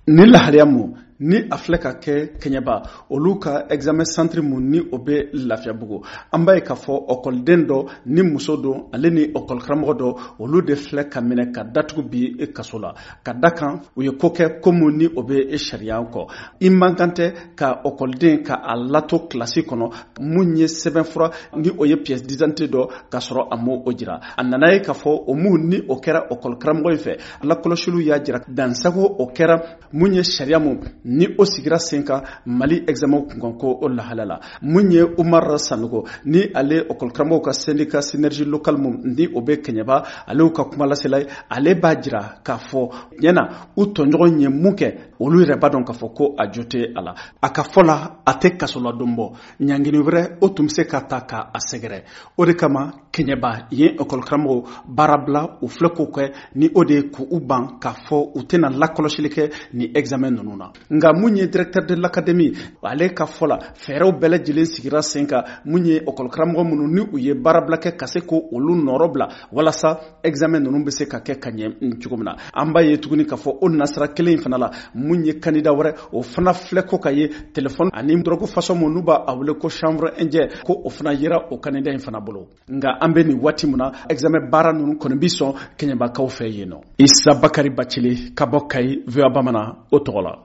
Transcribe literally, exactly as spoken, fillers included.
ni lahaliya mu ni a filɛ ka kɛ Kɛɲɛba olu ka examen centre mun ni o bɛ Lafiyabugu an b'a ye k'a fɔ ɔkɔliden dɔ ni muso don ale ni ɔkɔlikaramɔgɔ dɔ olu de filɛ ka minɛ ka datugu bi kaso la ka da kan u ye ko kɛ ko mun ni o bɛ sariya kɔ i man kan tɛ ka ɔkɔliden ka a lato kilasi kɔnɔ mun ye sɛbɛnfura ni o ye pièce d'identité dɔ ka sɔrɔ a m'o jira a nana ye k'a fɔ o mun ni o kɛra ɔkɔlikaramɔgɔ in fɛ lakɔlɔsiliw y'a jira dansago o kɛra mun ye sariya mun ni o sigira sen kan Mali examen kunkan ko o lahala la mun ye Umar Sanogo ni ale ɔkɔlikaramɔgɔw ka syndicat synergie locale mun ni o bɛ Kɛɲɛba ale ka kuma lasela ale b'a jira k'a fɔ ɲɛna u tɔɲɔgɔn ye mun kɛ olu yɛrɛ b'a dɔn k'a fɔ ko a jo tɛ a la a ka fɔ la a tɛ kasoladon bɔ ɲangini wɛrɛ o tun bɛ se ka ta k'a sɛgɛrɛ o de kama Kɛɲɛba yen ɔkɔlikaramɔgɔw baara bila u filɛ k'o kɛ ni o de ye k'u ban k'a fɔ u tɛna lakɔlɔsili kɛ ni examen ninnu na nka mun ye directeur de l'académie ale ka fɔ la fɛɛrɛw bɛɛ lajɛlen sigira sen kan mun ye ɔkɔlikaramɔgɔ minnu ni u ye baara bila kɛ ka se ko olu nɔrɔ bila walasa examen ninnu bɛ se ka kɛ ka ɲɛ cogo min na an b'a ye tuguni k'a fɔ o nasira kelen in fana la mun ye candidat wɛrɛ o fana filɛ ko ka ye téléphone ani drogue façon mun n'u b'a wele ko chambre indien ko o fana yera o candidat in fana bolo nka an bɛ nin waati mun na examen baara ninnu kɔni bi sɔn Kɛɲɛbakaw fɛ yen nɔ Isa Bakari Bacili ka bɔ Kayi V O A Bamanan o tɔgɔ la